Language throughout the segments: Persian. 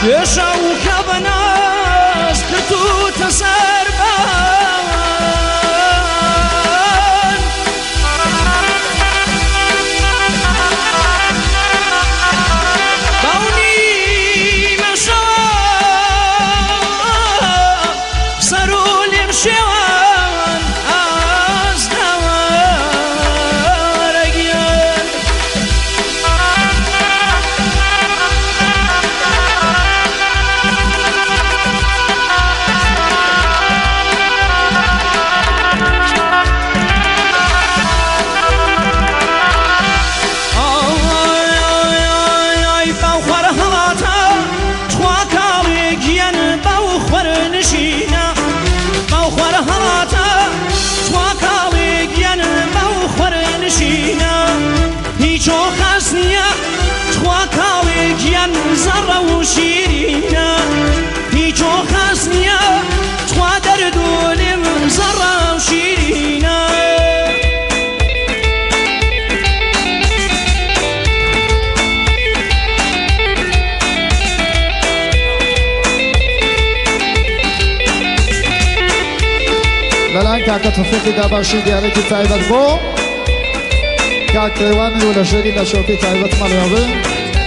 يشوك بناس كتو تسربان زرع وشيرينا هيجو خاصنيا تقدر دولم زرع وشيرينا لالان كاكا توفيقي داباشي ديالك تعيبت بو كاكا ايواني ولا شري لشوكي تعيبت ماليوبي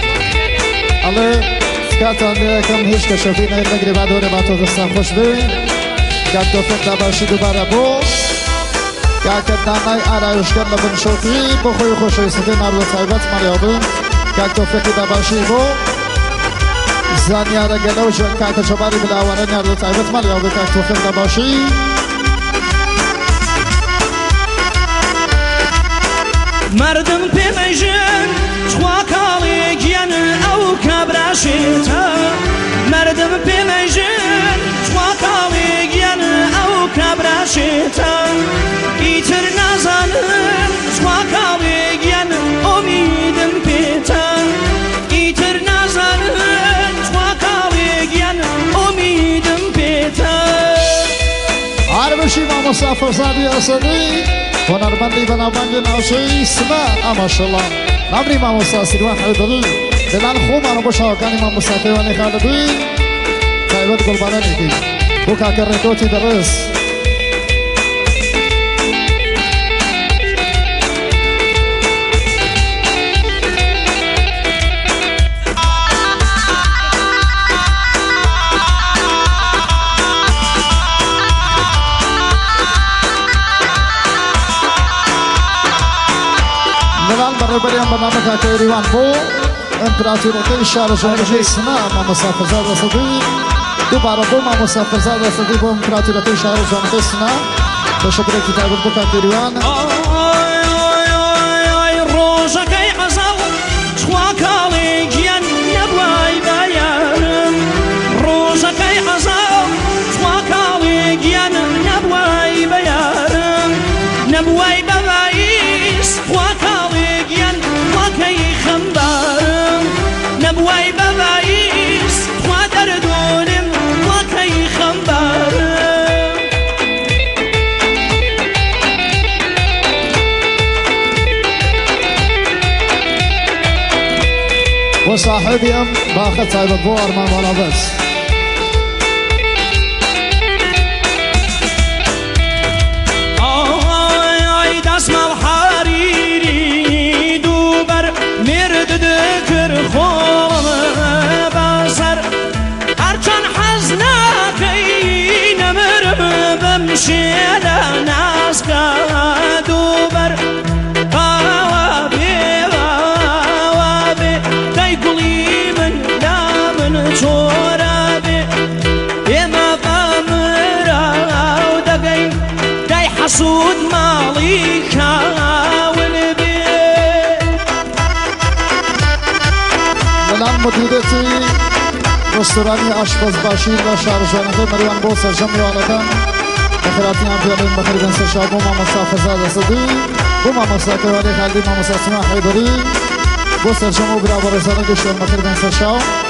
الله سكاتان کم هیچ کشوفی نگری بعدونه با تو دستم خوش بی که توفیق نباشی دوباره بو که دانای آرایش کن لبن شوفی بو خوی خوشی سفی نرد صایبت مریابی که توفیق نباشی بو زنیاره گلوش که کشوباری بلاوانه نرد صایبت مریابی که توفیق نباشی مردم پیمیجن چواکالی گیان او کبراشیتا مردم پیمیجن چواکالی گیان او کبراشیتا ایتر نزانن چواکالی گیان امیدم پیتا ایتر نزانن چواکالی گیان امیدم پیتا عربشی ما مسافر زادی اسدی هنرمندی بنابنج نوشی سما ماشاءالله نبری ما مسافر واحد دلی دلال خوب آن باشکانی ما مسافر وانی خالدی خیبت قربانی کی بوکا کرکوتی درس برای برنامه که ایران بو امپراتوری شهر جمهوری اسلامی ما مسافر زاد رسیدیم دوباره بو ما مسافر زاد رسیدیم بو امپراتوری شهر جمهوری اسلامی تشکر کی تابع بو که ایران روزا کی عزاو چواکالی گیان نبوای بیارم روزا کی عزاو چواکالی گیان نبوای بیارم نبوای بوایس نبوي ببايس قادر دونم وكي خمبار وصاحبي ام باخذ صاحب البوار ما ولا بس اسمع الحريري دوبر مرد ذكر خوم بصر هرچن حزناكي نمر بمشي لناس دوبر وابي تيقلي من دامن شورابي يما بامرا ودقين داي حسود مالي كاولبي الان مدیریتی رستورانی آشپزباشی و شارژانه مریان بو سرجم یالتان بخیراتی هم بیالیم بخیر بن سرشاب بو ما مسافر زاد اسدی بو ما مسافر ولی خالدی ما مسافر حیدری بو سرجم و برابر رسانه گشتن بخیر بن سرشاب